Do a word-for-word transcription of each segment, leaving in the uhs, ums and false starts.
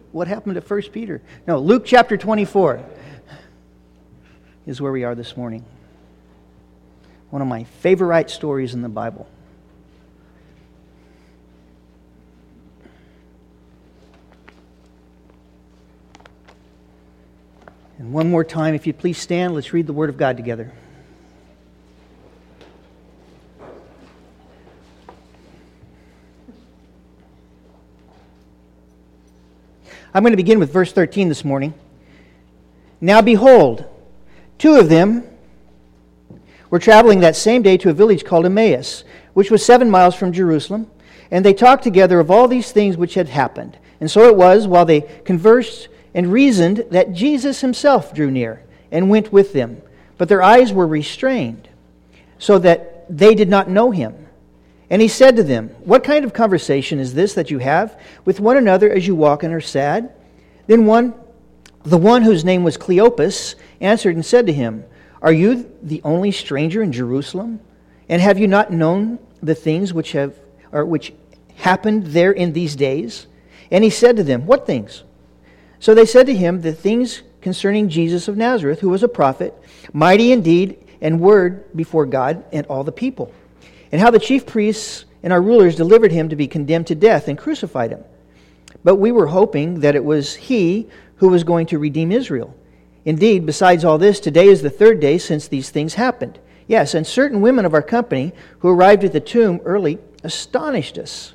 what happened to First Peter? No, Luke chapter twenty-four is where we are this morning. One of my favorite stories in the Bible. And one more time, if you'd please stand, let's read the Word of God together. I'm going to begin with verse thirteen this morning. Now behold, two of them were traveling that same day to a village called Emmaus, which was seven miles from Jerusalem, and they talked together of all these things which had happened. And so it was, while they conversed and reasoned, that Jesus himself drew near and went with them. But their eyes were restrained, so that they did not know him. And he said to them, what kind of conversation is this that you have with one another as you walk and are sad? Then one, the one whose name was Cleopas, answered and said to him, are you the only stranger in Jerusalem? And have you not known the things which have or which happened there in these days? And he said to them, what things? So they said to him, the things concerning Jesus of Nazareth, who was a prophet, mighty in deed and word before God and all the people, and how the chief priests and our rulers delivered him to be condemned to death and crucified him. But we were hoping that it was he who was going to redeem Israel. Indeed, besides all this, today is the third day since these things happened. Yes, and certain women of our company who arrived at the tomb early astonished us.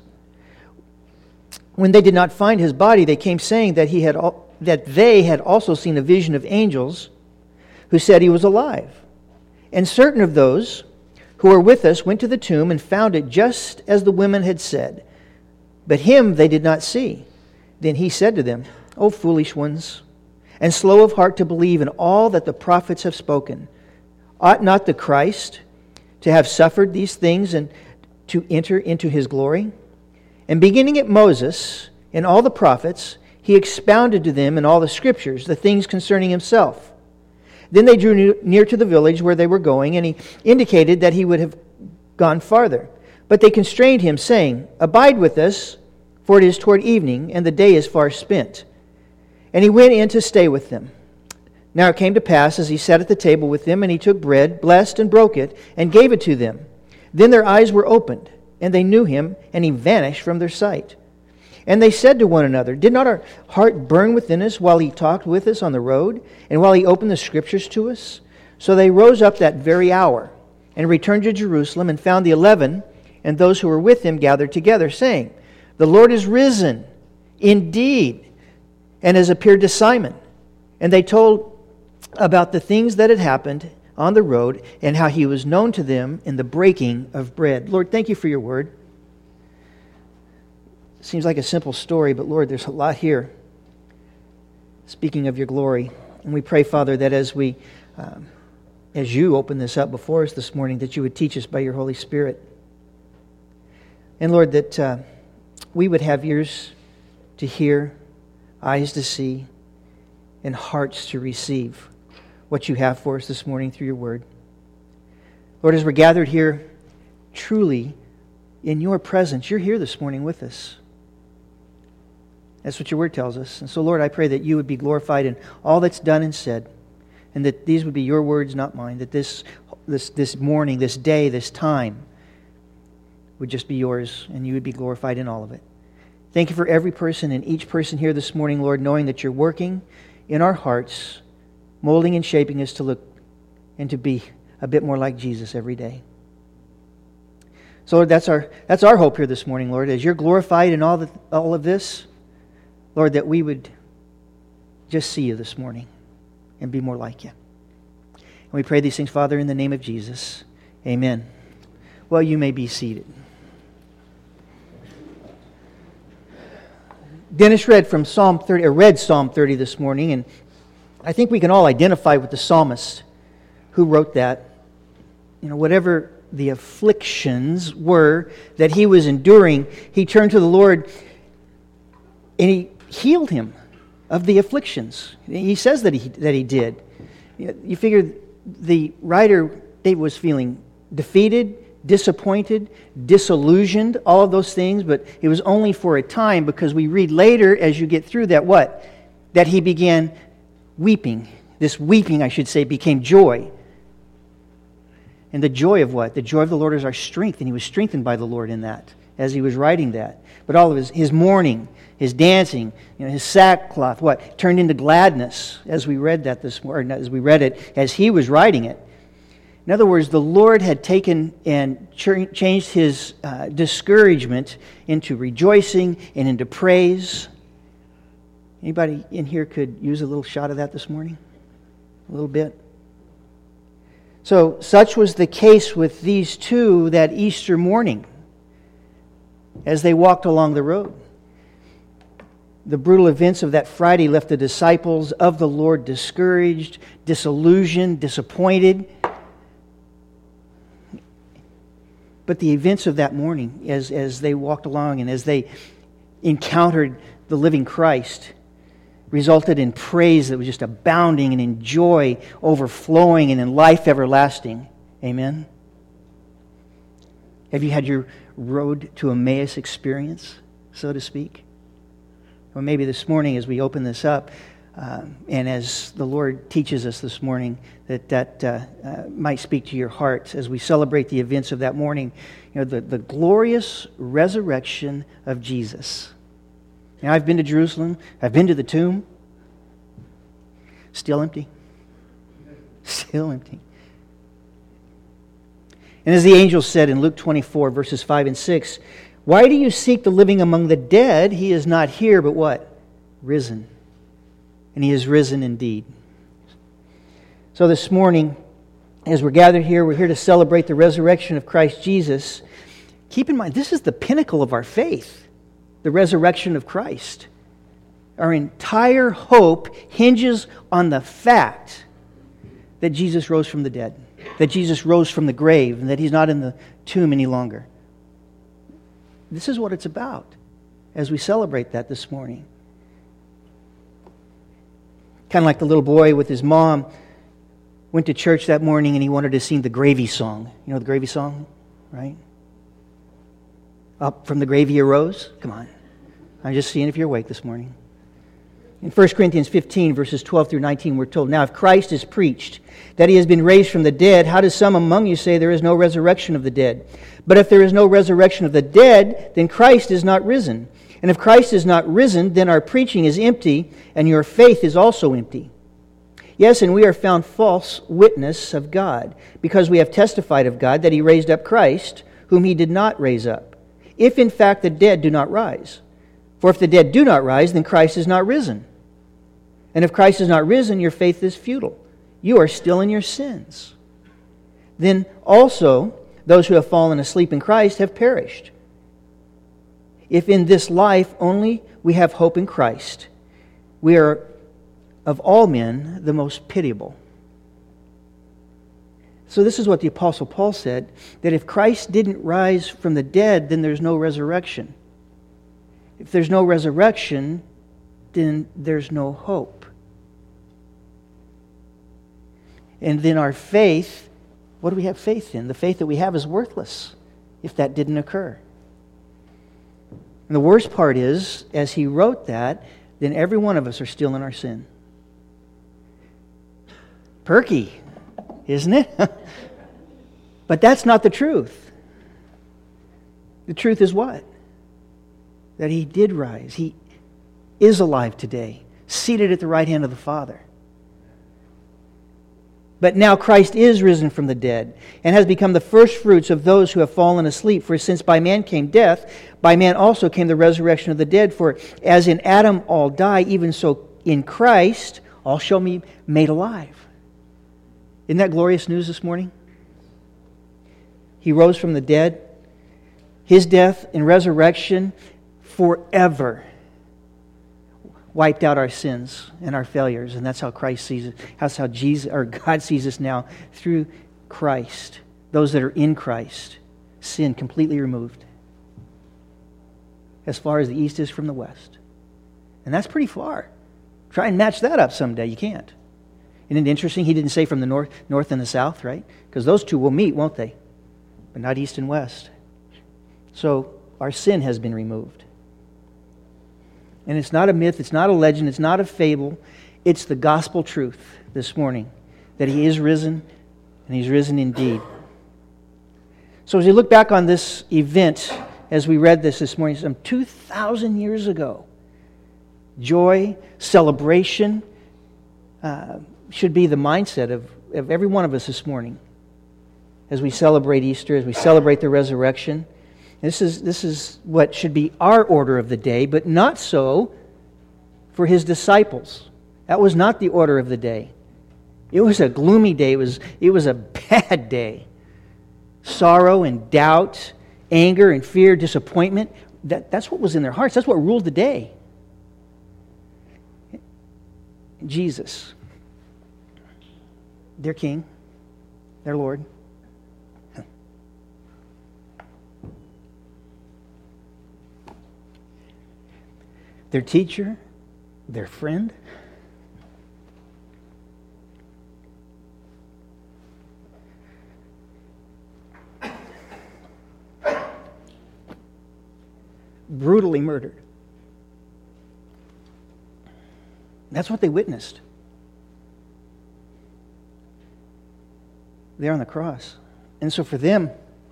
When they did not find his body, they came saying that he had al- that they had also seen a vision of angels who said he was alive. And certain of those who were with us went to the tomb and found it just as the women had said. But him they did not see. Then he said to them, O foolish ones, and slow of heart to believe in all that the prophets have spoken. Ought not the Christ to have suffered these things and to enter into his glory? And beginning at Moses and all the prophets, he expounded to them in all the scriptures the things concerning himself. Then they drew near to the village where they were going, and he indicated that he would have gone farther. But they constrained him, saying, abide with us, for it is toward evening, and the day is far spent. And he went in to stay with them. Now it came to pass, as he sat at the table with them, and he took bread, blessed and broke it, and gave it to them. Then their eyes were opened, and they knew him, and he vanished from their sight. And they said to one another, did not our heart burn within us while he talked with us on the road, and while he opened the scriptures to us? So they rose up that very hour, and returned to Jerusalem, and found the eleven, and those who were with him gathered together, saying, the Lord is risen, indeed, and has appeared to Simon. And they told about the things that had happened on the road, and how he was known to them in the breaking of bread. Lord, thank you for your word. Seems like a simple story, but Lord, there's a lot here. Speaking of your glory, and we pray, Father, that as we, um, as you open this up before us this morning, that you would teach us by your Holy Spirit. And Lord, that uh, we would have ears to hear, eyes to see, and hearts to receive what you have for us this morning through your word. Lord, as we're gathered here, truly in your presence, you're here this morning with us. That's what your word tells us. And so, Lord, I pray that you would be glorified in all that's done and said, and that these would be your words, not mine, that this, this, this morning, this day, this time would just be yours, and you would be glorified in all of it. Thank you for every person and each person here this morning, Lord, knowing that you're working in our hearts, molding and shaping us to look and to be a bit more like Jesus every day. So, Lord, that's our that's our hope here this morning, Lord, as you're glorified in all the, all of this, Lord, that we would just see you this morning and be more like you. And we pray these things, Father, in the name of Jesus. Amen. Well, you may be seated. Dennis read from Psalm thirty, or read Psalm thirty this morning, and I think we can all identify with the psalmist who wrote that. You know, whatever the afflictions were that he was enduring, he turned to the Lord and he healed him of the afflictions. He says that he that he did. You figure the writer, David, was feeling defeated, disappointed, disillusioned, all of those things, but it was only for a time, because we read later as you get through that what? That he began weeping. This weeping, I should say, became joy. And the joy of what? The joy of the Lord is our strength, and he was strengthened by the Lord in that as he was writing that. But all of his, his mourning, his dancing, you know, his sackcloth, what? Turned into gladness as we read that this morning, as we read it, as he was writing it. In other words, the Lord had taken and ch- changed his uh, discouragement into rejoicing and into praise. Anybody in here could use a little shot of that this morning? A little bit? So, such was the case with these two that Easter morning as they walked along the road. The brutal events of that Friday left the disciples of the Lord discouraged, disillusioned, disappointed. But the events of that morning, as, as they walked along and as they encountered the living Christ, resulted in praise that was just abounding and in joy overflowing and in life everlasting. Amen? Have you had your road to Emmaus experience, so to speak? Or maybe this morning as we open this up, uh, and as the Lord teaches us this morning, that that uh, uh, might speak to your heart as we celebrate the events of that morning, you know, the, the glorious resurrection of Jesus. Now, I've been to Jerusalem. I've been to the tomb. Still empty. Still empty. And as the angel said in Luke twenty-four, verses five and six, "Why do you seek the living among the dead? He is not here, but what? Risen. And he is risen indeed." So this morning, as we're gathered here, we're here to celebrate the resurrection of Christ Jesus. Keep in mind, this is the pinnacle of our faith, the resurrection of Christ. Our entire hope hinges on the fact that Jesus rose from the dead, that Jesus rose from the grave, and that he's not in the tomb any longer. This is what it's about as we celebrate that this morning. Kind of like the little boy with his mom went to church that morning and he wanted to sing the gravy song. You know the gravy song, right? Up from the gravy arose. Come on. I'm just seeing if you're awake this morning. In First Corinthians fifteen, verses twelve through nineteen, we're told, "Now if Christ is preached that he has been raised from the dead, how does some among you say there is no resurrection of the dead? But if there is no resurrection of the dead, then Christ is not risen. And if Christ is not risen, then our preaching is empty, and your faith is also empty. Yes, and we are found false witness of God, because we have testified of God that he raised up Christ, whom he did not raise up, if in fact the dead do not rise. For if the dead do not rise, then Christ is not risen. And if Christ is not risen, your faith is futile. You are still in your sins. Then also those who have fallen asleep in Christ have perished. If in this life only we have hope in Christ, we are of all men the most pitiable." So this is what the Apostle Paul said, that if Christ didn't rise from the dead, then there's no resurrection. If there's no resurrection, then there's no hope. And then our faith, what do we have faith in? The faith that we have is worthless if that didn't occur. And the worst part is, as he wrote that, then every one of us are still in our sin. Perky, isn't it? But that's not the truth. The truth is what? That he did rise. He is alive today, seated at the right hand of the Father. But now Christ is risen from the dead and has become the first fruits of those who have fallen asleep. For since by man came death, by man also came the resurrection of the dead. For as in Adam all die, even so in Christ all shall be made alive. Isn't that glorious news this morning? He rose from the dead. His death and resurrection forever wiped out our sins and our failures, and that's how Christ sees it. That's how Jesus or God sees us now through Christ. Those that are in Christ, sin completely removed, as far as the east is from the west, and that's pretty far. Try and match that up someday. You can't. Isn't it interesting? He didn't say from the north, north and the south, right? Because those two will meet, won't they? but not east and west. So our sin has been removed. And it's not a myth, it's not a legend, it's not a fable. It's the gospel truth this morning, that He is risen, and He's risen indeed. So as we look back on this event, as we read this this morning, some two thousand years ago, joy, celebration uh, should be the mindset of, of every one of us this morning as we celebrate Easter, as we celebrate the resurrection. This is, this is what should be our order of the day, but not so for His disciples. That was not the order of the day. It was a gloomy day. It was, it was a bad day. Sorrow and doubt, anger and fear, disappointment, that, that's what was in their hearts. That's what ruled the day. Jesus, their King, their Lord, their teacher, their friend, brutally murdered. That's what they witnessed. There on the cross. And so for them,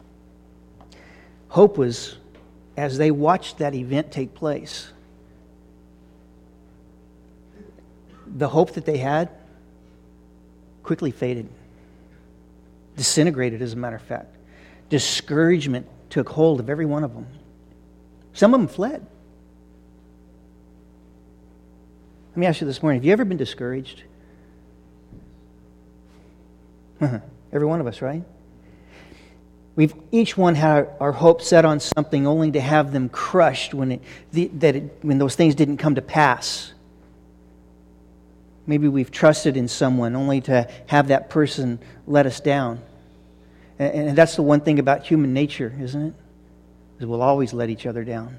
hope was, as they watched that event take place, the hope that they had quickly faded, disintegrated, as a matter of fact. Discouragement took hold of every one of them. Some of them fled. Let me ask you this morning, have you ever been discouraged? Every one of us, right? We've each one had our hope set on something only to have them crushed when it, the, that it, when those things didn't come to pass. Maybe we've trusted in someone only to have that person let us down. And, and that's the one thing about human nature, isn't it? Is we'll always let each other down.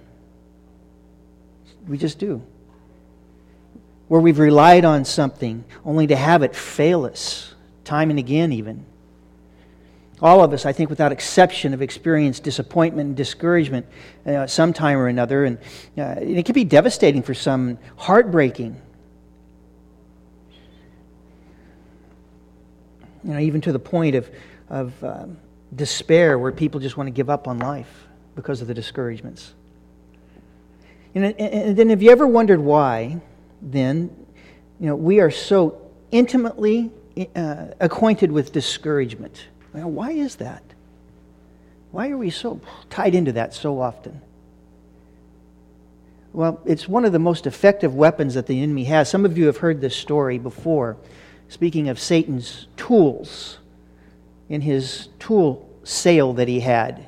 We just do. Where we've relied on something only to have it fail us, time and again even. All of us, I think, without exception, have experienced disappointment and discouragement uh, sometime or another. And uh, it can be devastating for some, heartbreaking. You know, even to the point of, of um, despair, where people just want to give up on life because of the discouragements. And, and then have you ever wondered why, then, you know, we are so intimately uh, acquainted with discouragement? Well, why is that? Why are we so tied into that so often? Well, it's one of the most effective weapons that the enemy has. Some of you have heard this story before. Speaking of Satan's tools, in his tool sale that he had,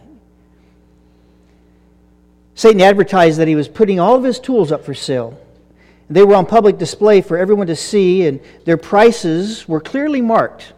Satan advertised that he was putting all of his tools up for sale. They were on public display for everyone to see, and their prices were clearly marked.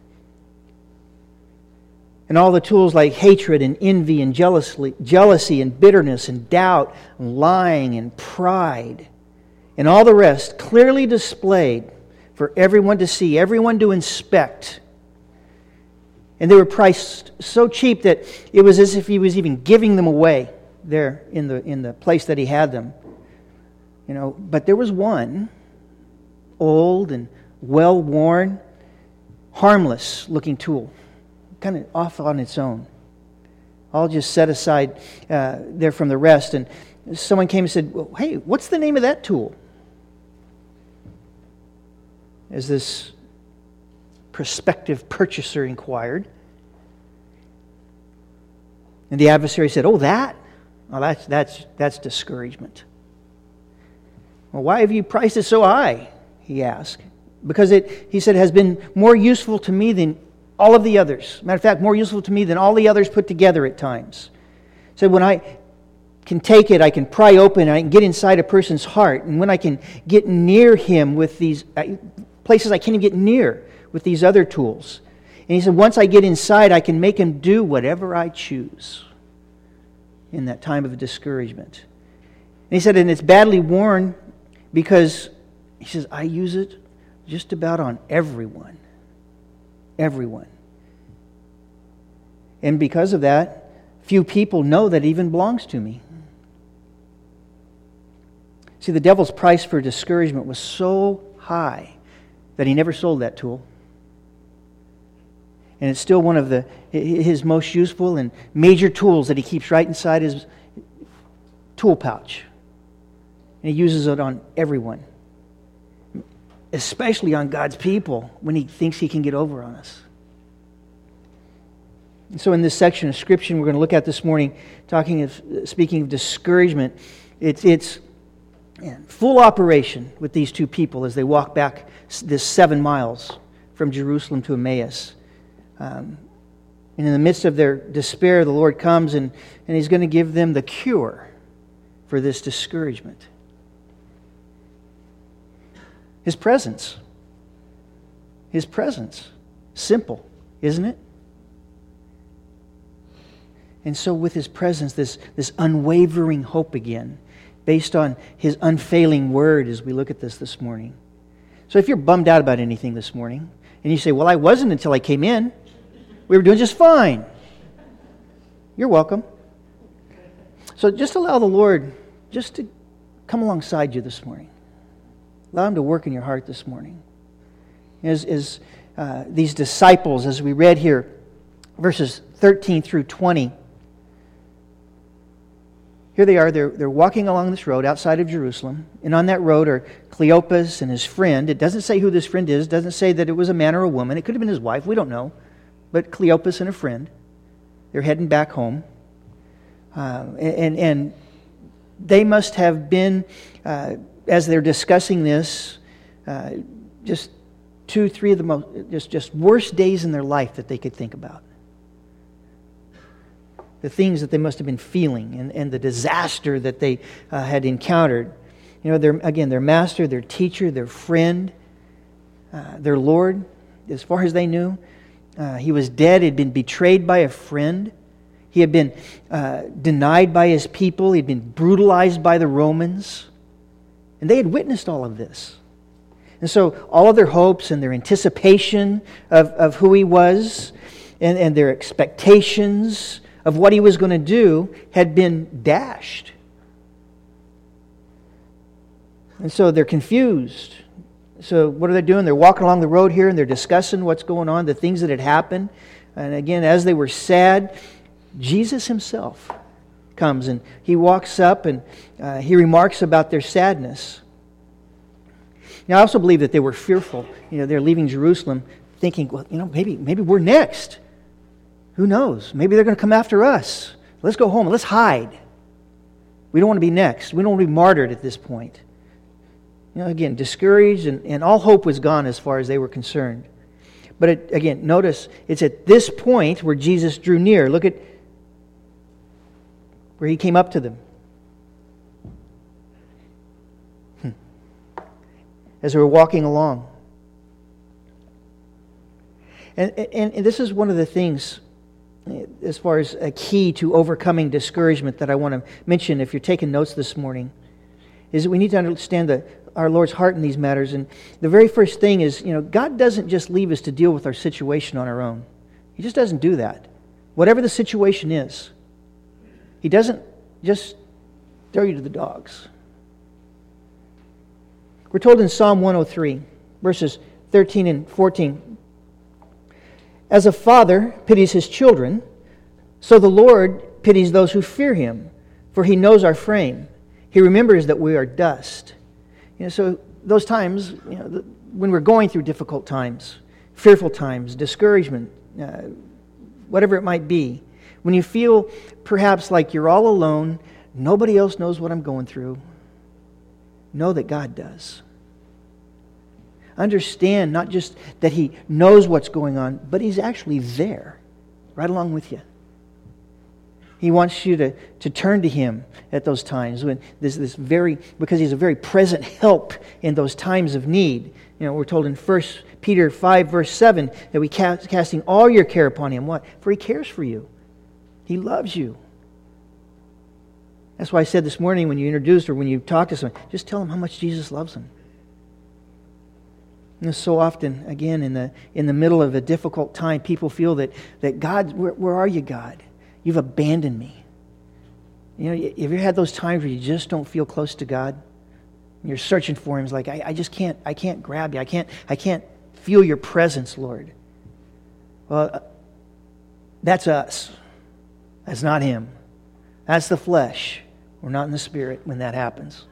And all the tools like hatred and envy and jealousy, jealousy and bitterness and doubt and lying and pride and all the rest clearly displayed for everyone to see, everyone to inspect. And they were priced so cheap that it was as if he was even giving them away there in the in the place that he had them. You know, but there was one, old and well-worn, harmless looking tool, kind of off on its own, all just set aside uh, there from the rest. And someone came and said, well, hey, what's the name of that tool? As this prospective purchaser inquired. And the adversary said, oh, that? Well, that's, that's, that's discouragement. Well, why have you priced it so high? He asked. Because it, he said, has been more useful to me than all of the others. Matter of fact, more useful to me than all the others put together at times. He said, when I can take it, I can pry open, and I can get inside a person's heart. And when I can get near him with these places I can't even get near with these other tools. And he said, once I get inside, I can make him do whatever I choose in that time of discouragement. And he said, and it's badly worn because, he says, I use it just about on everyone. Everyone. And because of that, few people know that it even belongs to me. See, the devil's price for discouragement was so high that he never sold that tool. And it's still one of the his most useful and major tools that he keeps right inside his tool pouch. And he uses it on everyone, especially on God's people when he thinks he can get over on us. And so in this section of Scripture we're going to look at this morning, talking of speaking of discouragement, it's it's full operation with these two people as they walk back this seven miles from Jerusalem to Emmaus. Um, and in the midst of their despair, the Lord comes and, and He's going to give them the cure for this discouragement. His presence. His presence. Simple, isn't it? And so with His presence, this, this unwavering hope again, based on His unfailing word as we look at this this morning. So if you're bummed out about anything this morning, and you say, well, I wasn't until I came in. We were doing just fine. You're welcome. So just allow the Lord just to come alongside you this morning. Allow Him to work in your heart this morning. As, as uh, these disciples, as we read here, verses thirteen through twenty, here they are, they're, they're walking along this road outside of Jerusalem, and on that road are Cleopas and his friend. It doesn't say who this friend is, it doesn't say that it was a man or a woman. It could have been his wife, we don't know. But Cleopas and a friend. They're heading back home. Uh, and, and they must have been, uh, as they're discussing this, uh, just two, three of the most, just, just worst days in their life that they could think about. The things that they must have been feeling and, and the disaster that they uh, had encountered. You know, their, again, their master, their teacher, their friend, uh, their Lord, as far as they knew, uh, he was dead. He'd been betrayed by a friend. He had been uh, denied by his people. He'd been brutalized by the Romans. And they had witnessed all of this. And so all of their hopes and their anticipation of, of who he was and, and their expectations of what he was going to do had been dashed. And so they're confused. So what are they doing? They're walking along the road here and they're discussing what's going on, the things that had happened. And again, as they were sad, Jesus Himself comes and He walks up and uh, He remarks about their sadness. Now, I also believe that they were fearful. You know, they're leaving Jerusalem thinking, well, you know, maybe maybe we're next. Who knows? Maybe they're going to come after us. Let's go home and let's hide. We don't want to be next. We don't want to be martyred at this point. You know, again, discouraged and, and all hope was gone as far as they were concerned. But it, again, notice it's at this point where Jesus drew near. Look at where He came up to them. Hmm. As they were walking along. And, and, and this is one of the things as far as a key to overcoming discouragement that I want to mention if you're taking notes this morning, is that we need to understand the, our Lord's heart in these matters. And the very first thing is, you know, God doesn't just leave us to deal with our situation on our own. He just doesn't do that. Whatever the situation is, He doesn't just throw you to the dogs. We're told in Psalm one oh three, verses thirteen and fourteen, as a father pities his children, so the Lord pities those who fear Him, for He knows our frame. He remembers that we are dust. You know, so those times, you know, the, when we're going through difficult times, fearful times, discouragement, uh, whatever it might be, when you feel perhaps like you're all alone, nobody else knows what I'm going through, know that God does. Understand not just that He knows what's going on, but He's actually there, right along with you. He wants you to, to turn to Him at those times when this this very because He's a very present help in those times of need. You know, we're told in First Peter five verse seven that we cast, casting all your care upon Him. What? For He cares for you. He loves you. That's why I said this morning when you introduced or when you talk to someone, just tell them how much Jesus loves them. You know, so often, again, in the in the middle of a difficult time, people feel that, that God, where, where are you, God? You've abandoned me. You know, have you ever had those times where you just don't feel close to God? You're searching for Him. It's like, I, I just can't, I can't grab you. I can't, I can't feel your presence, Lord. Well, that's us. That's not Him. That's the flesh. We're not in the Spirit when that happens.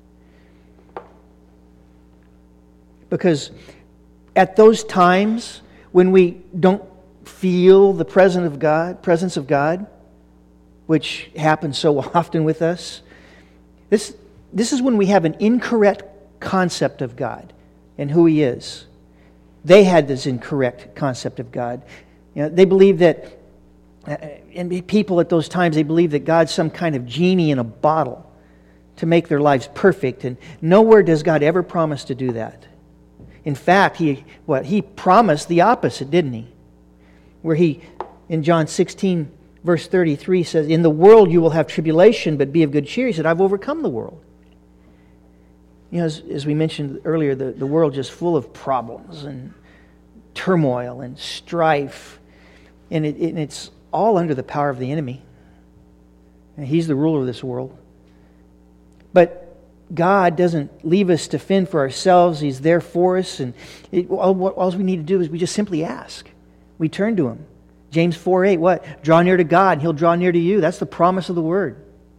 Because at those times when we don't feel the presence of God, presence of God, which happens so often with us, this, this is when we have an incorrect concept of God and who He is. They had this incorrect concept of God. You know, they believed that, uh, and people at those times, they believed that God's some kind of genie in a bottle to make their lives perfect. And nowhere does God ever promise to do that. In fact, He what He promised the opposite, didn't He? Where He, in John sixteen, verse thirty-three, says, "In the world you will have tribulation, but be of good cheer." He said, "I've overcome the world." You know, as, as we mentioned earlier, the, the world just full of problems and turmoil and strife. And, it, and it's all under the power of the enemy. And he's the ruler of this world. But God doesn't leave us to fend for ourselves. He's there for us. And it, all, what, all we need to do is we just simply ask. We turn to Him. James four eight, what? Draw near to God and He'll draw near to you. That's the promise of the Word.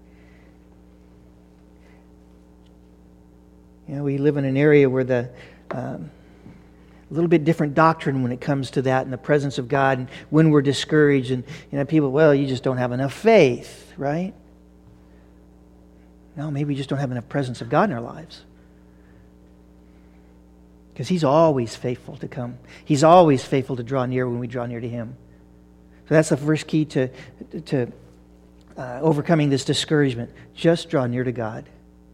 You know, we live in an area where the um, a little bit different doctrine when it comes to that and the presence of God, and when we're discouraged, and you know, people, well, you just don't have enough faith, right? No, maybe we just don't have enough presence of God in our lives. Because He's always faithful to come. He's always faithful to draw near when we draw near to Him. So that's the first key to, to uh, overcoming this discouragement. Just draw near to God.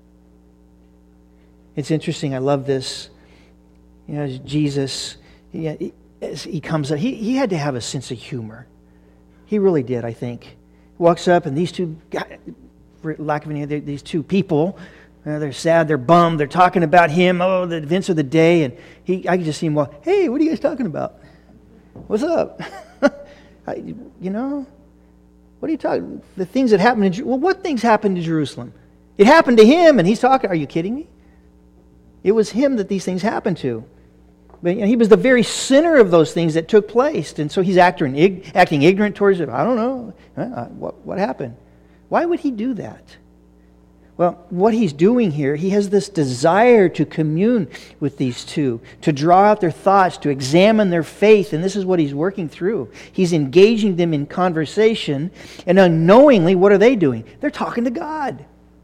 It's interesting. I love this. You know, Jesus, he, as he comes up, he, he had to have a sense of humor. He really did, I think. He walks up, and these two guys, for lack of any other, these two people, uh, they're sad, they're bummed, they're talking about him, oh, the events of the day, and he, I can just see him walk, hey, what are you guys talking about? What's up? I, you know, what are you talking, the things that happened in Jerusalem? Well, what things happened in Jerusalem? It happened to him, and he's talking, are you kidding me? It was him that these things happened to. But you know, he was the very center of those things that took place, and so he's acting, acting ignorant towards it. I don't know. Uh, what, what happened? Why would he do that? Well, what he's doing here, he has this desire to commune with these two, to draw out their thoughts, to examine their faith, and this is what he's working through. He's engaging them in conversation, and unknowingly, what are they doing? They're talking to God.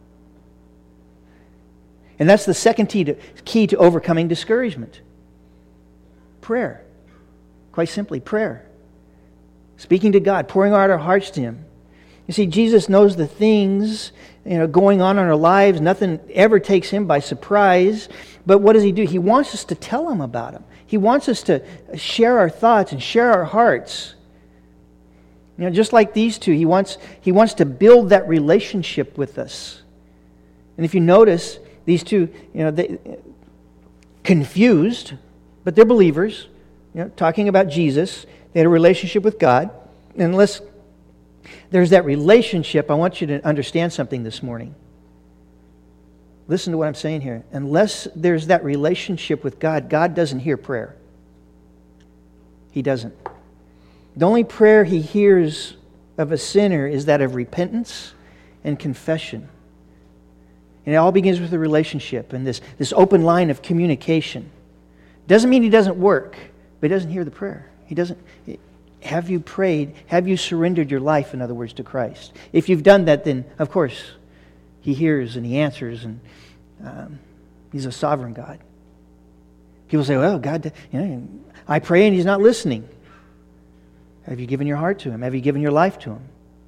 And that's the second key to, key to overcoming discouragement. Prayer. Quite simply, prayer. Speaking to God, pouring out our hearts to Him. You see, Jesus knows the things, you know, going on in our lives. Nothing ever takes Him by surprise. But what does He do? He wants us to tell Him about Him. He wants us to share our thoughts and share our hearts. You know, just like these two, He wants, he wants to build that relationship with us. And if you notice, these two, you know, they confused, but they're believers, you know, talking about Jesus. They had a relationship with God. And unless there's that relationship, I want you to understand something this morning. Listen to what I'm saying here. Unless there's that relationship with God, God doesn't hear prayer. He doesn't. The only prayer He hears of a sinner is that of repentance and confession. And it all begins with a relationship and this, this open line of communication. Doesn't mean He doesn't work, but He doesn't hear the prayer. He doesn't. Have you prayed? Have you surrendered your life, in other words, to Christ? If you've done that, then, of course, He hears and He answers, and um, He's a sovereign God. People say, well, God, you know, I pray and He's not listening. Have you given your heart to Him? Have you given your life to Him?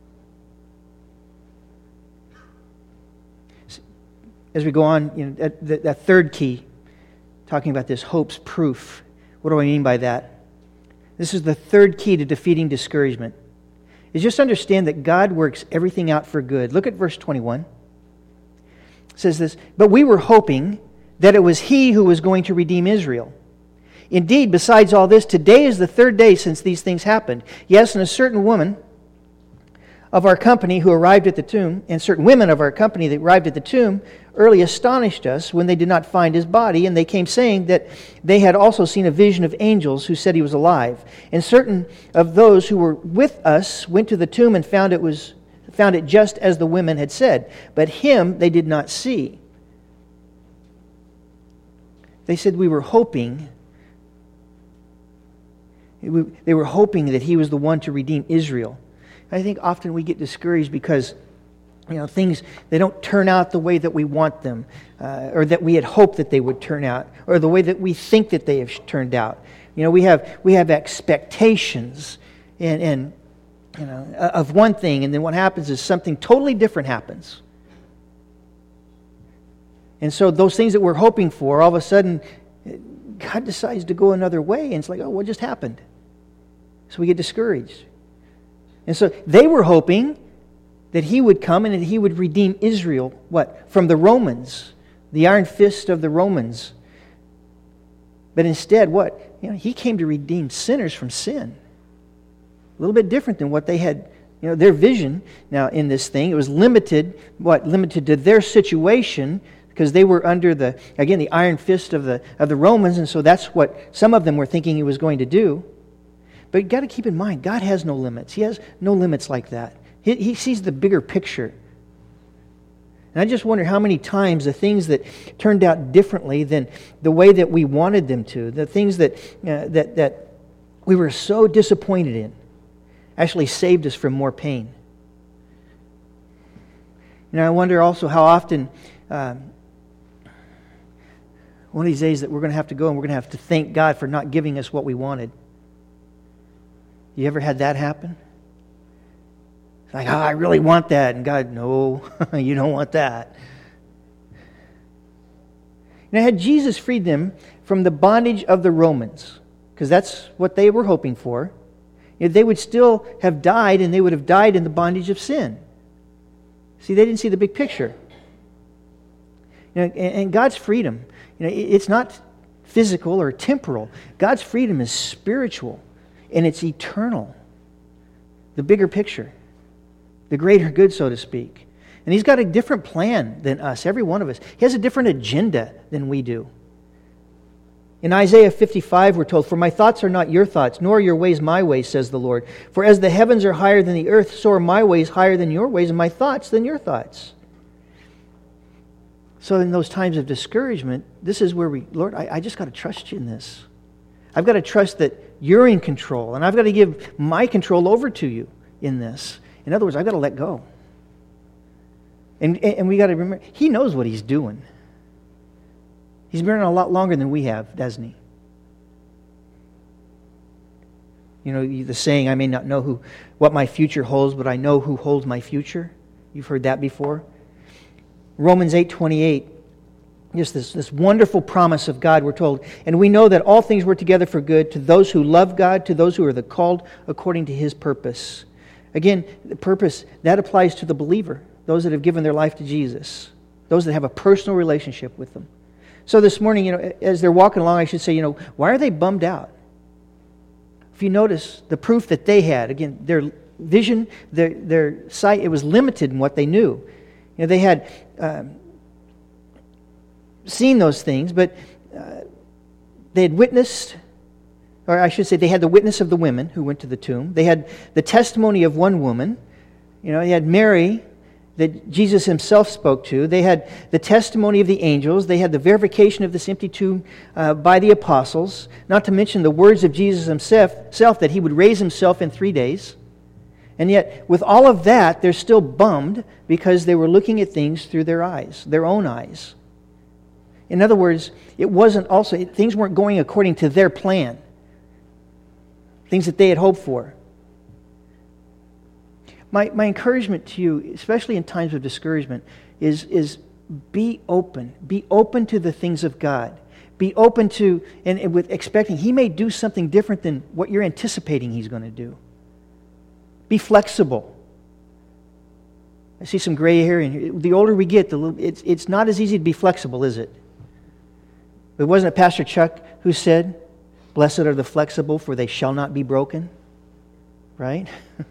As we go on, you know, that, that, that third key, talking about this hope's proof. What do I mean by that? This is the third key to defeating discouragement. Is just understand that God works everything out for good. Look at verse twenty-one. It says this, but we were hoping that it was He who was going to redeem Israel. Indeed, besides all this, today is the third day since these things happened. Yes, and a certain woman of our company who arrived at the tomb, and certain women of our company that arrived at the tomb, early astonished us when they did not find his body, and they came saying that they had also seen a vision of angels who said he was alive. And certain of those who were with us went to the tomb and found it was found it just as the women had said, but him they did not see. They said, we were hoping, they were hoping that he was the one to redeem Israel. I think often we get discouraged because, you know, things, they don't turn out the way that we want them, uh, or that we had hoped that they would turn out, or the way that we think that they have turned out. You know, we have we have expectations and, and you know, of one thing, and then what happens is something totally different happens. And so those things that we're hoping for, all of a sudden, God decides to go another way, and it's like, oh, what just happened? So we get discouraged. And so they were hoping that he would come and that he would redeem Israel, what? From the Romans, the iron fist of the Romans. But instead, what? You know, he came to redeem sinners from sin. A little bit different than what they had, you know, their vision now in this thing. It was limited, what? Limited to their situation, because they were under the, again, the iron fist of the of the Romans, and so that's what some of them were thinking he was going to do. But you've got to keep in mind, God has no limits. He has no limits like that. He, he sees the bigger picture. And I just wonder how many times the things that turned out differently than the way that we wanted them to, the things that uh, that that we were so disappointed in, actually saved us from more pain. And I wonder also how often um, one of these days that we're going to have to go and we're going to have to thank God for not giving us what we wanted. You ever had that happen? It's like, oh, I really want that. And God, no, you don't want that. Now, had Jesus freed them from the bondage of the Romans, because that's what they were hoping for, you know, they would still have died, and they would have died in the bondage of sin. See, they didn't see the big picture. You know, and, and God's freedom, you know, it's not physical or temporal. God's freedom is spiritual. And it's eternal. The bigger picture. The greater good, so to speak. And He's got a different plan than us, every one of us. He has a different agenda than we do. In Isaiah fifty-five, we're told, "For my thoughts are not your thoughts, nor your ways my ways, says the Lord. For as the heavens are higher than the earth, so are my ways higher than your ways, and my thoughts than your thoughts." So in those times of discouragement, this is where we, Lord, I, I just got to trust you in this. I've got to trust that you're in control, and I've got to give my control over to you in this. In other words, I've got to let go. And, and we got to remember, He knows what He's doing. He's been around a lot longer than we have, doesn't He? You know, the saying, I may not know who what my future holds, but I know who holds my future. You've heard that before. Romans eight twenty-eight. Just this, this wonderful promise of God, we're told. And we know that all things work together for good to those who love God, to those who are the called according to His purpose. Again, the purpose, that applies to the believer, those that have given their life to Jesus, those that have a personal relationship with them. So this morning, you know, as they're walking along, I should say, you know, why are they bummed out? If you notice the proof that they had, again, their vision, their, their sight, it was limited in what they knew. You know, they had um, seen those things, but uh, they had witnessed, or I should say they had the witness of the women who went to the tomb. They had the testimony of one woman. You know, they had Mary that Jesus Himself spoke to. They had the testimony of the angels. They had the verification of this empty tomb uh, by the apostles, not to mention the words of Jesus Himself that He would raise Himself in three days. And yet, with all of that, they're still bummed because they were looking at things through their eyes, their own eyes. In other words, it wasn't also, things weren't going according to their plan, things that they had hoped for. My my encouragement to you, especially in times of discouragement, is, is be open. Be open to the things of God. Be open to, and, and with expecting, He may do something different than what you're anticipating He's going to do. Be flexible. I see some gray hair in here. The older we get, the little, it's, it's not as easy to be flexible, is it? It wasn't it Pastor Chuck who said Blessed are the flexible, for they shall not be broken. Right?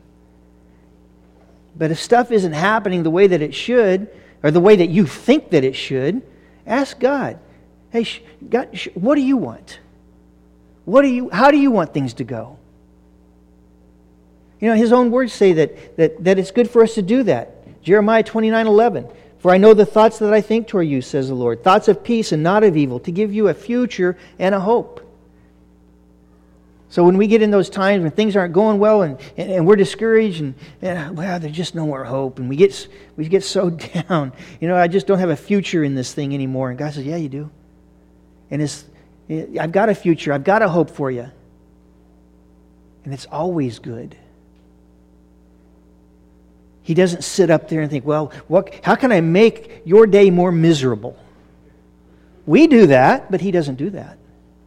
But if stuff isn't happening the way that it should, or the way that you think that it should, ask God, hey, God, what do you want? What do you, how do you want things to go? You know, His own words say that, that, that it's good for us to do that. Jeremiah twenty-nine eleven. For I know the thoughts that I think toward you, says the Lord, thoughts of peace and not of evil, to give you a future and a hope. So when we get in those times when things aren't going well and, and, and we're discouraged and, and well, there's just no more hope, and we get we get so down, you know, I just don't have a future in this thing anymore. And God says, yeah, you do. And it's, I've got a future. I've got a hope for you. And it's always good. He doesn't sit up there and think, well, what, how can I make your day more miserable? We do that, but He doesn't do that.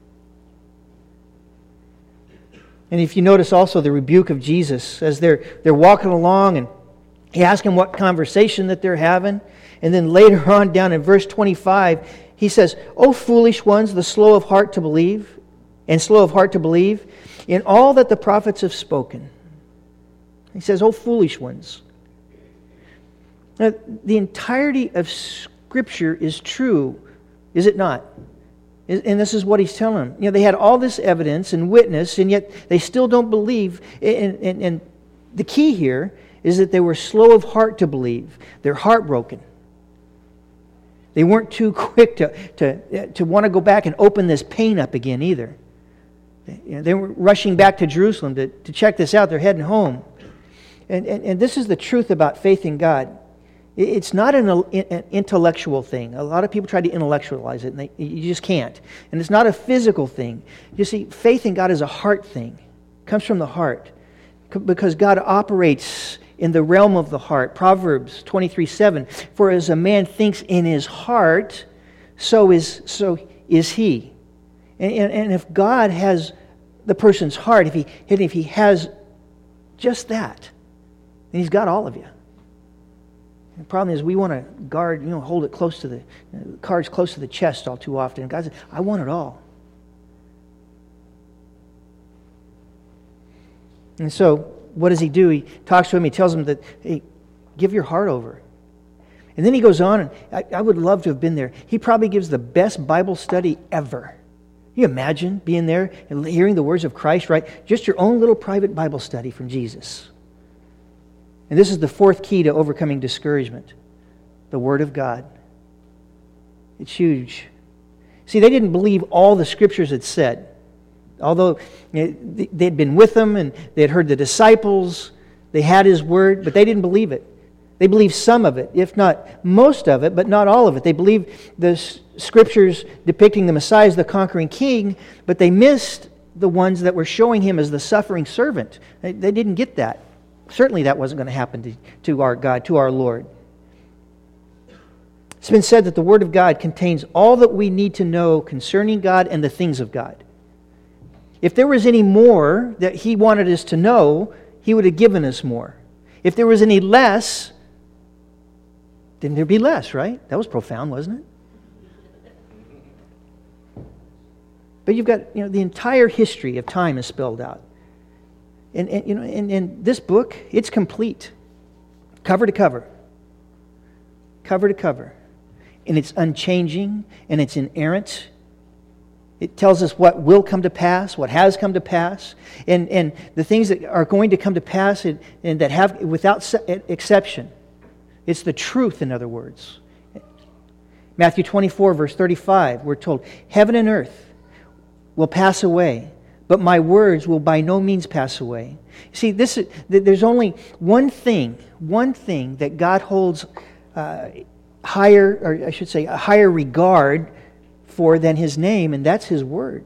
And if you notice also the rebuke of Jesus as they're they're walking along, and He asks them what conversation that they're having. And then later on down in verse twenty-five, He says, O foolish ones, the slow of heart to believe, and slow of heart to believe in all that the prophets have spoken. He says, O foolish ones. Now, the entirety of Scripture is true, is it not? And this is what He's telling them. You know, they had all this evidence and witness, and yet they still don't believe. And, and, and the key here is that they were slow of heart to believe. They're heartbroken. They weren't too quick to, to, to want to go back and open this pain up again either. You know, they were rushing back to Jerusalem to, to check this out. They're heading home. And, and, and this is the truth about faith in God. It's not an, an intellectual thing. A lot of people try to intellectualize it, and they, you just can't. And it's not a physical thing. You see, faith in God is a heart thing. It comes from the heart. Because God operates in the realm of the heart. Proverbs twenty-three seven. For as a man thinks in his heart, so is so is he. And, and, and if God has the person's heart, if he, if he has just that, then He's got all of you. The problem is we want to guard, you know, hold it close to the, the cards close to the chest all too often. And God says, I want it all. And so, what does He do? He talks to him. He tells him that, hey, give your heart over. And then He goes on, and I, I would love to have been there. He probably gives the best Bible study ever. Can you imagine being there and hearing the words of Christ, right? Just your own little private Bible study from Jesus. And this is the fourth key to overcoming discouragement. The Word of God. It's huge. See, they didn't believe all the Scriptures had said. Although they'd been with them and they had heard the disciples, they had His Word, but they didn't believe it. They believed some of it, if not most of it, but not all of it. They believed the Scriptures depicting the Messiah as the conquering king, but they missed the ones that were showing Him as the suffering servant. They, they didn't get that. Certainly that wasn't going to happen to, to our God, to our Lord. It's been said that the Word of God contains all that we need to know concerning God and the things of God. If there was any more that He wanted us to know, He would have given us more. If there was any less, then there'd be less, right? That was profound, wasn't it? But you've got, you know, the entire history of time is spelled out. And, and you know, and, and this book, it's complete. Cover to cover. Cover to cover. And it's unchanging, and it's inerrant. It tells us what will come to pass, what has come to pass, and, and the things that are going to come to pass and, and that have, without exception. It's the truth, in other words. Matthew twenty-four, verse thirty-five, we're told, heaven and earth will pass away, but my words will by no means pass away. See, this is, there's only one thing, one thing that God holds uh, higher, or I should say, a higher regard for than His name, and that's His Word.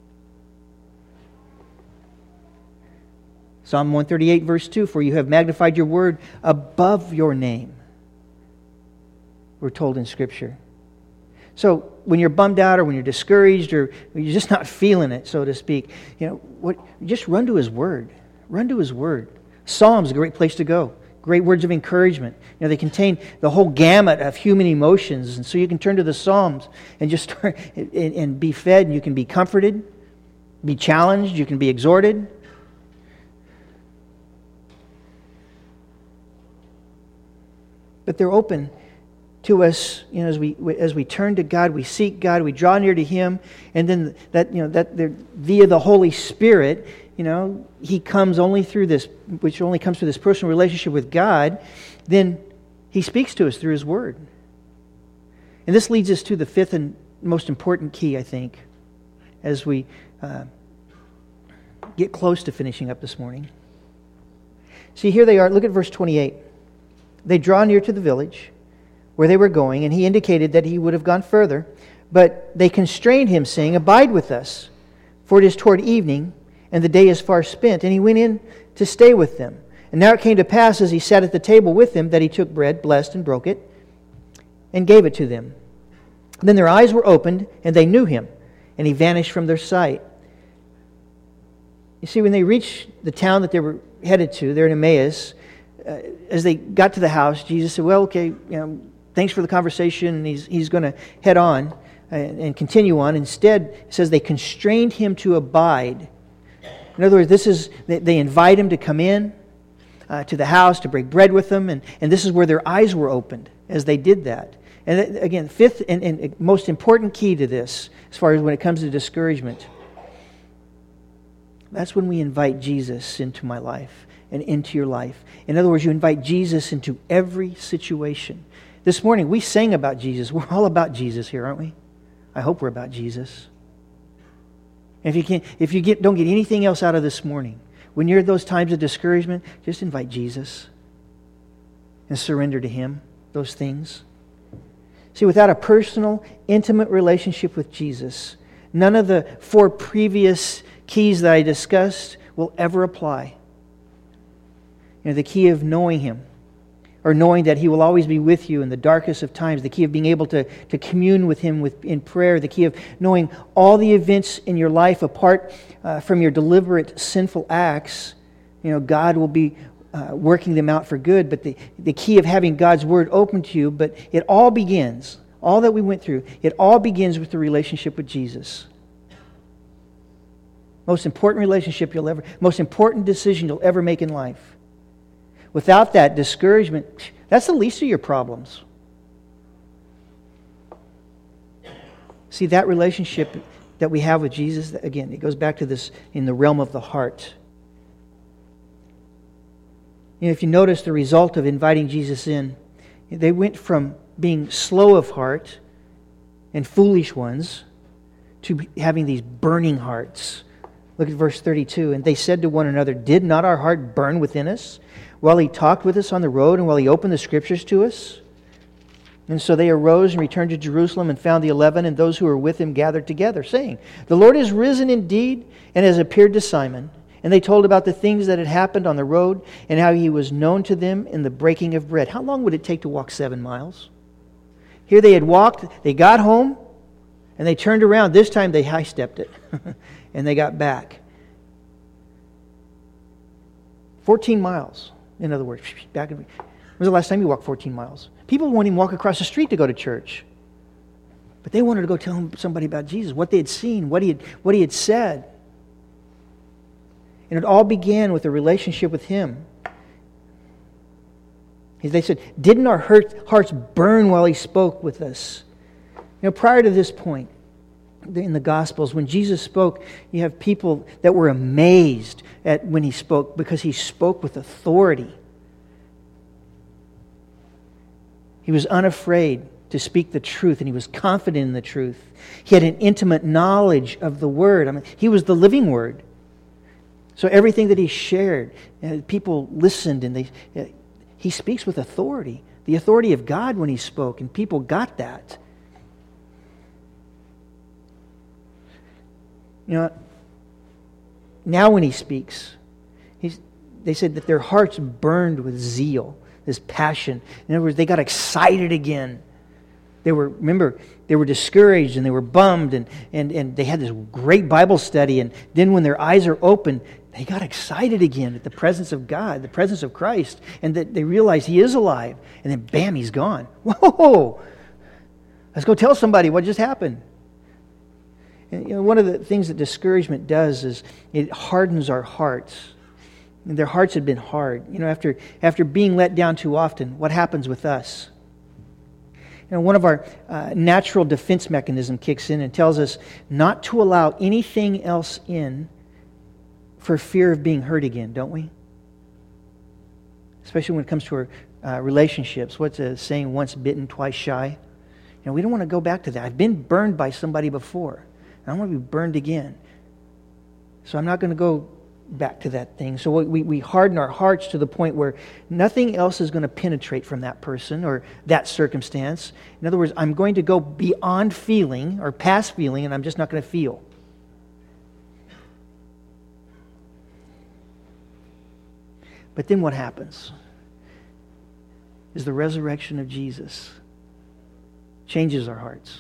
Psalm one thirty-eight, verse two, for you have magnified your Word above your name, we're told in Scripture. So when you're bummed out or when you're discouraged or you're just not feeling it, so to speak, you know, what, just run to His Word. Run to His Word. Psalms is a great place to go. Great words of encouragement. You know, they contain the whole gamut of human emotions, and so you can turn to the Psalms and just start and, and be fed, and you can be comforted. be challenged. You can be exhorted. But they're open to us, you know, as we as we turn to God, we seek God, we draw near to Him, and then that you know that via the Holy Spirit, you know, He comes only through this, which only comes through this personal relationship with God. Then He speaks to us through His Word, and this leads us to the fifth and most important key, I think, as we uh, get close to finishing up this morning. See, here they are. Look at verse twenty-eight. They draw near to the village where they were going, and He indicated that He would have gone further, but they constrained Him, saying, "Abide with us, for it is toward evening, and the day is far spent." And He went in to stay with them. And now it came to pass, as He sat at the table with them, that He took bread, blessed and broke it, and gave it to them. Then their eyes were opened, and they knew Him, and He vanished from their sight. You see, when they reached the town that they were headed to, they're in Emmaus, uh, as they got to the house, Jesus said, "Well, okay, you know, thanks for the conversation," and he's, he's going to head on and, and continue on. Instead, it says they constrained Him to abide. In other words, this is they, they invite Him to come in uh, to the house, to break bread with them, and, and this is where their eyes were opened as they did that. And that, again, fifth and, and most important key to this, as far as when it comes to discouragement, that's when we invite Jesus into my life and into your life. In other words, you invite Jesus into every situation. This morning, we sang about Jesus. We're all about Jesus here, aren't we? I hope we're about Jesus. And if you can't, if you get, don't get anything else out of this morning, when you're at those times of discouragement, just invite Jesus and surrender to Him those things. See, without a personal, intimate relationship with Jesus, none of the four previous keys that I discussed will ever apply. You know, the key of knowing Him, or knowing that He will always be with you in the darkest of times, the key of being able to, to commune with Him with, in prayer, the key of knowing all the events in your life apart uh, from your deliberate sinful acts, you know, God will be uh, working them out for good, but the, the key of having God's Word open to you, but it all begins, all that we went through, it all begins with the relationship with Jesus. Most important relationship you'll ever, most important decision you'll ever make in life. Without that, discouragement, that's the least of your problems. See, that relationship that we have with Jesus, again, it goes back to this in the realm of the heart. You know, if you notice the result of inviting Jesus in, they went from being slow of heart and foolish ones to having these burning hearts. Look at verse thirty-two. And they said to one another, "Did not our heart burn within us while He talked with us on the road and while He opened the Scriptures to us?" And so they arose and returned to Jerusalem and found the eleven and those who were with Him gathered together, saying, "The Lord is risen indeed and has appeared to Simon." And they told about the things that had happened on the road and how He was known to them in the breaking of bread. How long would it take to walk seven miles? Here they had walked, they got home, and they turned around. This time they high-stepped it. And they got back. fourteen miles, in other words. Back in, when was the last time you walked fourteen miles? People wouldn't even walk across the street to go to church. But they wanted to go tell somebody about Jesus, what they had seen, what he had, what he had said. And it all began with a relationship with Him. They said, "Didn't our hearts burn while He spoke with us?" You know, prior to this point, in the Gospels, when Jesus spoke, you have people that were amazed at when He spoke because He spoke with authority. He was unafraid to speak the truth, and He was confident in the truth. He had an intimate knowledge of the Word. I mean, He was the living Word. So everything that He shared, people listened, and they, He speaks with authority. The authority of God when He spoke, and people got that. You know, now when He speaks, he's, they said that their hearts burned with zeal, this passion. In other words, they got excited again. They were, remember, they were discouraged and they were bummed, and, and, and they had this great Bible study, and then when their eyes are open, they got excited again at the presence of God, the presence of Christ, and that they realized He is alive. And then bam, He's gone. Whoa! Let's go tell somebody what just happened. And, you know, one of the things that discouragement does is it hardens our hearts. And their hearts had been hard. You know, after after being let down too often, what happens with us? You know, one of our uh, natural defense mechanism kicks in and tells us not to allow anything else in for fear of being hurt again, don't we? Especially when it comes to our uh, relationships. What's a saying, once bitten, twice shy? You know, we don't want to go back to that. I've been burned by somebody before. I don't want to be burned again. So I'm not going to go back to that thing. So we, we harden our hearts to the point where nothing else is going to penetrate from that person or that circumstance. In other words, I'm going to go beyond feeling or past feeling, and I'm just not going to feel. But then what happens is the resurrection of Jesus changes our hearts.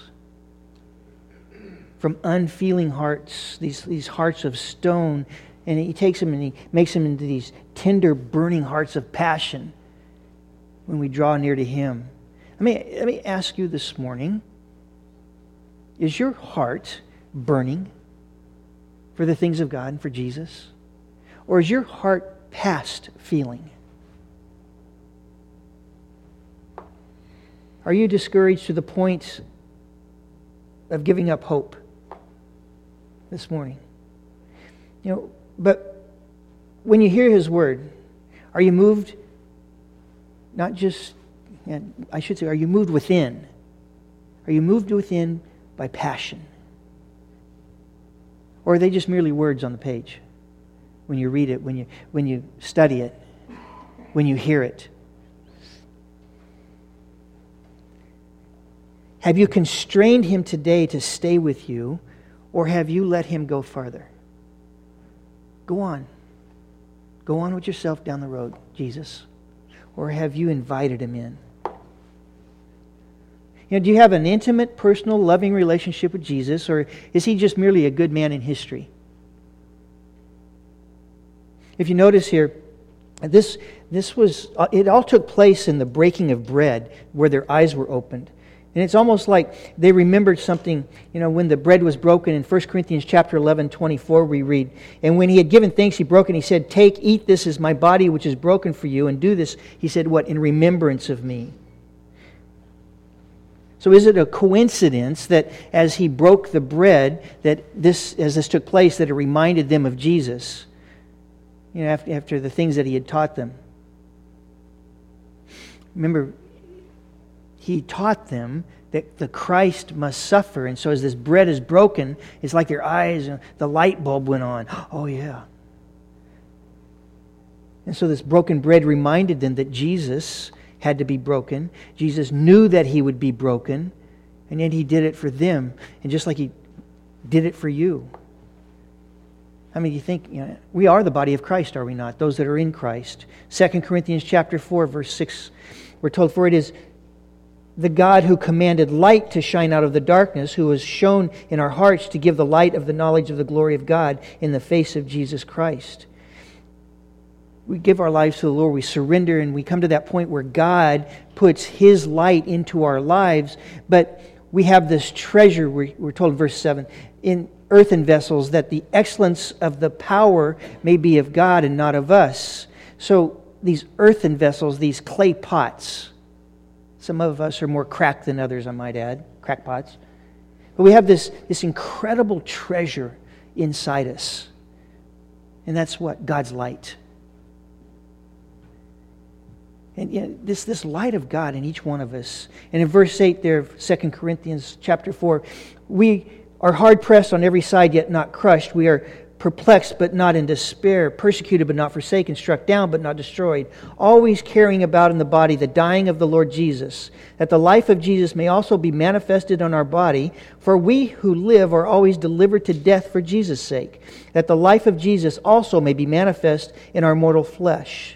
From unfeeling hearts, these, these hearts of stone, and He takes them and He makes them into these tender, burning hearts of passion when we draw near to Him. Let me, let me ask you this morning, is your heart burning for the things of God and for Jesus? Or is your heart past feeling? Are you discouraged to the point of giving up hope this morning? You know, but when you hear His Word, are you moved, not just, I should say, are you moved within? Are you moved within by passion? Or are they just merely words on the page? When you read it, when you when you study it, when you hear it. Have you constrained Him today to stay with you, or have you let Him go farther? Go on. Go on with yourself down the road, Jesus. Or have you invited Him in? You know, do you have an intimate, personal, loving relationship with Jesus, or is He just merely a good man in history? If you notice here, this this was it all took place in the breaking of bread, where their eyes were opened. And it's almost like they remembered something, you know, when the bread was broken. In First Corinthians chapter eleven, twenty-four, we read, "And when He had given thanks, He broke it, and He said, 'Take, eat, this is my body which is broken for you, and do this,' He said, what? 'In remembrance of me.'" So is it a coincidence that as He broke the bread, that this, as this took place, that it reminded them of Jesus? You know, after, after the things that He had taught them. Remember, He taught them that the Christ must suffer. And so as this bread is broken, it's like their eyes, the light bulb went on. Oh, yeah. And so this broken bread reminded them that Jesus had to be broken. Jesus knew that He would be broken, and yet He did it for them. And just like He did it for you. I mean, you think, you know, we are the body of Christ, are we not? Those that are in Christ. Second Corinthians chapter four, verse six, we're told, "For it is the God who commanded light to shine out of the darkness, who has shown in our hearts to give the light of the knowledge of the glory of God in the face of Jesus Christ." We give our lives to the Lord, we surrender, and we come to that point where God puts His light into our lives. But we have this treasure, we're told in verse seven, in earthen vessels, that the excellence of the power may be of God and not of us. So these earthen vessels, these clay pots, some of us are more cracked than others, I might add, crackpots. But we have this, this incredible treasure inside us. And that's what? God's light. And you know, this, this light of God in each one of us. And in verse eight there of Second Corinthians chapter four, we are hard-pressed on every side, yet not crushed. We are perplexed, but not in despair. Persecuted, but not forsaken. Struck down, but not destroyed. Always carrying about in the body the dying of the Lord Jesus, that the life of Jesus may also be manifested on our body. For we who live are always delivered to death for Jesus' sake, that the life of Jesus also may be manifest in our mortal flesh.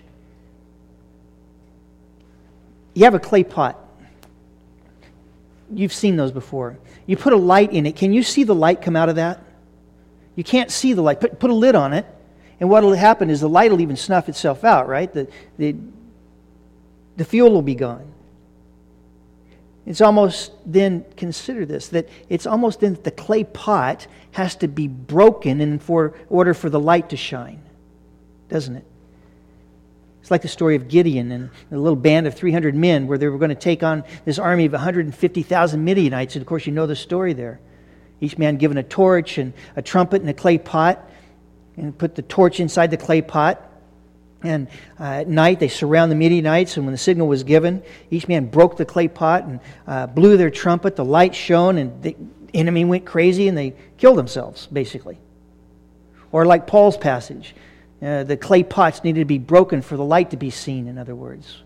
You have a clay pot. You've seen those before. You put a light in it. Can you see the light come out of that? You can't see the light. Put, put a lid on it, and what will happen is the light will even snuff itself out, right? The, the, the fuel will be gone. It's almost then, consider this, that it's almost then that the clay pot has to be broken in for order for the light to shine, doesn't it? It's like the story of Gideon and a little band of three hundred men where they were going to take on this army of one hundred fifty thousand Midianites. And of course, you know the story there. Each man given a torch and a trumpet and a clay pot, and put the torch inside the clay pot. And uh, at night they surround the Midianites, and when the signal was given, each man broke the clay pot and uh, blew their trumpet. The light shone, and the enemy went crazy, and they killed themselves, basically. Or like Paul's passage, uh, the clay pots needed to be broken for the light to be seen, in other words.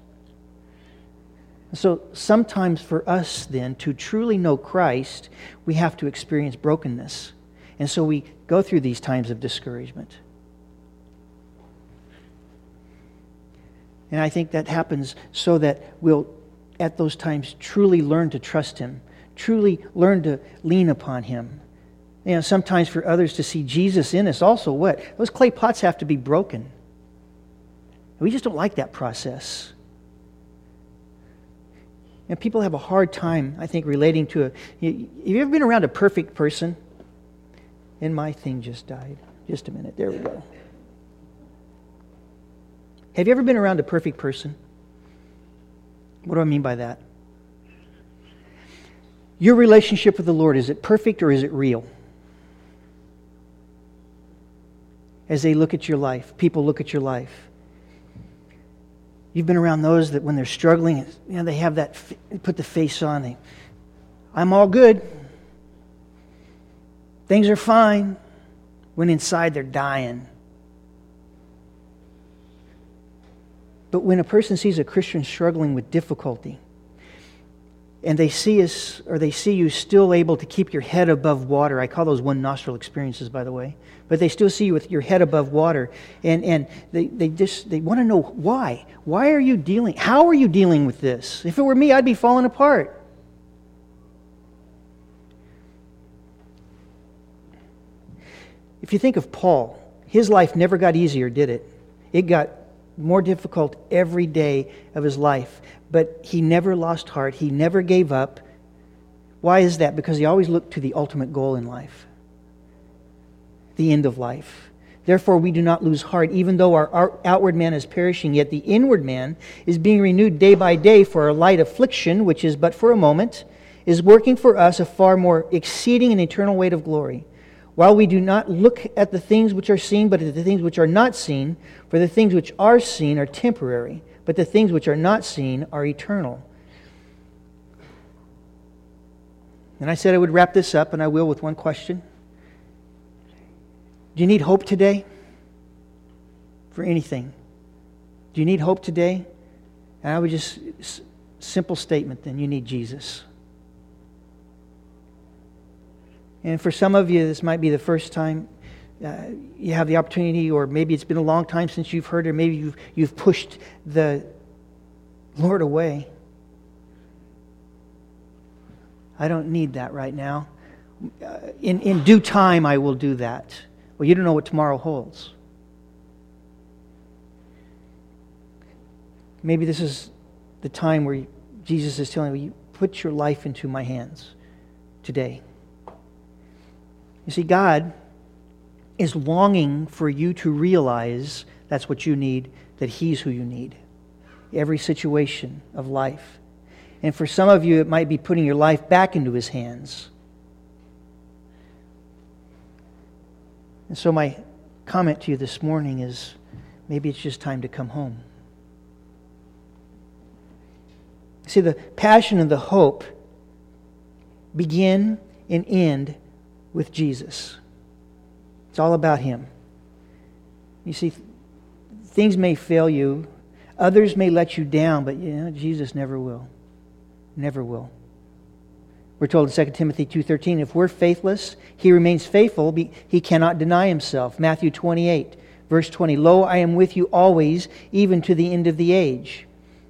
So sometimes for us then, to truly know Christ, we have to experience brokenness. And so we go through these times of discouragement. And I think that happens so that we'll, at those times, truly learn to trust Him, truly learn to lean upon Him. You know, sometimes for others to see Jesus in us also, what? Those clay pots have to be broken. We just don't like that process. And people have a hard time, I think, relating to a... Have you ever been around a perfect person? And my thing just died. Just a minute. There we go. Have you ever been around a perfect person? What do I mean by that? Your relationship with the Lord, is it perfect or is it real? As they look at your life, people look at your life. You've been around those that when they're struggling, you know, they have that, put the face on. They, I'm all good. Things are fine. When inside they're dying. But when a person sees a Christian struggling with difficulty, and they see us, or they see you still able to keep your head above water, I call those one nostril experiences, by the way, but they still see you with your head above water, and, and they, they just they want to know why. Why are you dealing, how are you dealing with this? If it were me, I'd be falling apart. If you think of Paul, his life never got easier, did it? It got more difficult every day of his life. But he never lost heart. He never gave up. Why is that? Because he always looked to the ultimate goal in life. The end of life. Therefore, we do not lose heart, even though our outward man is perishing, yet the inward man is being renewed day by day, for our light affliction, which is but for a moment, is working for us a far more exceeding and eternal weight of glory. While we do not look at the things which are seen, but at the things which are not seen, for the things which are seen are temporary, but the things which are not seen are eternal. And I said I would wrap this up, and I will, with one question. Do you need hope today? For anything? Do you need hope today? And I would just, simple statement then, you need Jesus. And for some of you, this might be the first time uh, you have the opportunity, or maybe it's been a long time since you've heard, or maybe you've, you've pushed the Lord away. I don't need that right now. Uh, in, in due time, I will do that. Well, you don't know what tomorrow holds. Maybe this is the time where Jesus is telling you, put your life into my hands today. You see, God is longing for you to realize that's what you need, that He's who you need. Every situation of life. And for some of you, it might be putting your life back into His hands. And so my comment to you this morning is, maybe it's just time to come home. See, the passion and the hope begin and end with Jesus. It's all about Him. You see, things may fail you, others may let you down, but you know, Jesus never will. Never will. We're told in Second Timothy two thirteen, if we're faithless, He remains faithful, He cannot deny Himself. Matthew twenty-eight, verse twenty, lo, I am with you always, even to the end of the age.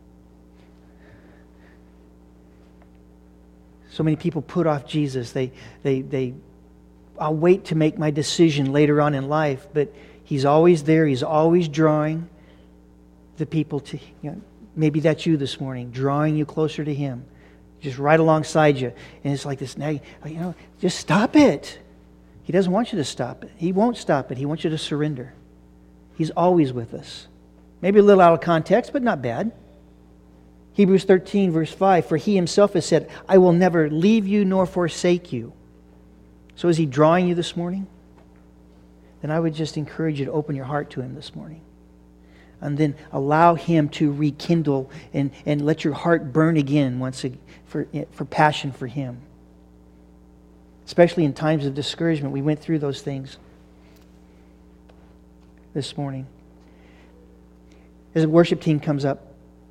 So many people put off Jesus. They, they, they, I'll wait to make my decision later on in life, but He's always there. He's always drawing the people to, you know, maybe that's you this morning, drawing you closer to Him, just right alongside you. And it's like this, now, you know, just stop it. He doesn't want you to stop it. He won't stop it. He wants you to surrender. He's always with us. Maybe a little out of context, but not bad. Hebrews thirteen, verse five, for He Himself has said, I will never leave you nor forsake you. So is He drawing you this morning? Then I would just encourage you to open your heart to Him this morning. And then allow Him to rekindle and, and let your heart burn again once again for, for passion for Him. Especially in times of discouragement. We went through those things this morning. As the worship team comes up,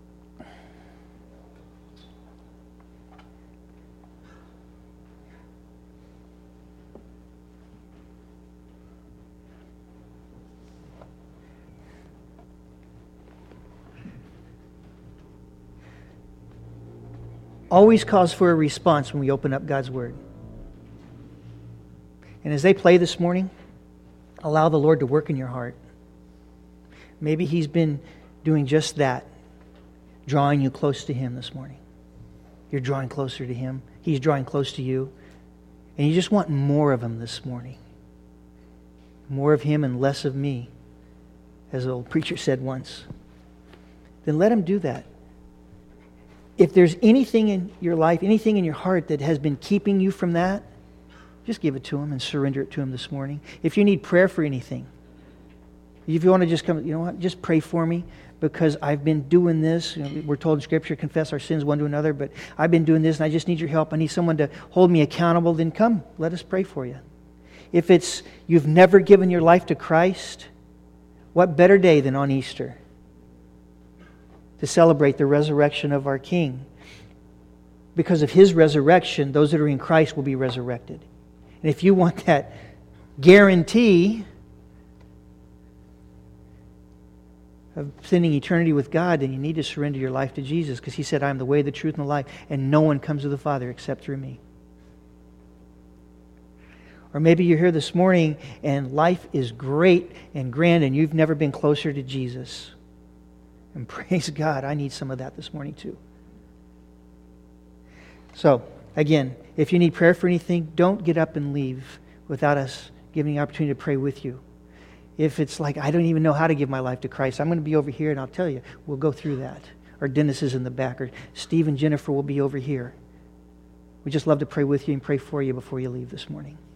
always calls for a response when we open up God's Word. And as they play this morning, allow the Lord to work in your heart. Maybe He's been doing just that, drawing you close to Him this morning. You're drawing closer to Him. He's drawing close to you. And you just want more of Him this morning. More of Him and less of me, as the old preacher said once. Then let Him do that. If there's anything in your life, anything in your heart that has been keeping you from that, just give it to Him and surrender it to Him this morning. If you need prayer for anything, if you want to just come, you know what, just pray for me because I've been doing this. You know, we're told in Scripture, confess our sins one to another, but I've been doing this and I just need your help. I need someone to hold me accountable. Then come, let us pray for you. If it's you've never given your life to Christ, what better day than on Easter to celebrate the resurrection of our King? Because of His resurrection, those that are in Christ will be resurrected. And if you want that guarantee of spending eternity with God, then you need to surrender your life to Jesus, because He said, I am the way, the truth, and the life, and no one comes to the Father except through me. Or maybe you're here this morning and life is great and grand and you've never been closer to Jesus. And praise God, I need some of that this morning too. So, again, if you need prayer for anything, don't get up and leave without us giving the opportunity to pray with you. If it's like, I don't even know how to give my life to Christ, I'm going to be over here and I'll tell you, we'll go through that. Or Dennis is in the back, or Steve and Jennifer will be over here. We just love to pray with you and pray for you before you leave this morning.